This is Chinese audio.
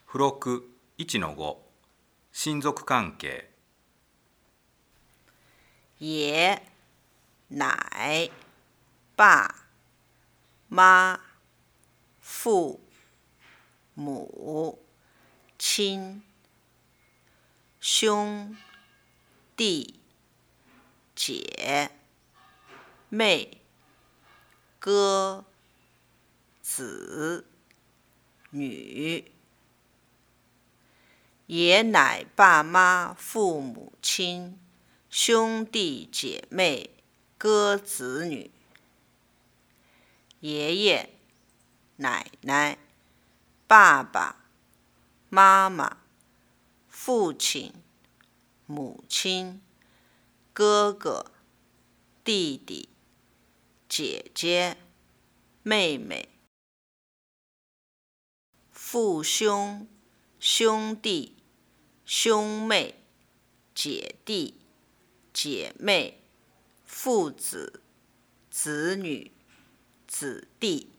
付録 1-5 親族関係。 爷、奶、爸、妈、父、母亲、兄弟、姐妹、哥、子、女。爷奶爸妈父母亲兄弟姐妹哥子女。爷爷奶奶爸爸妈妈父亲母亲哥哥弟弟姐姐妹妹。父兄兄弟兄妹姐弟姐妹父子子女子弟。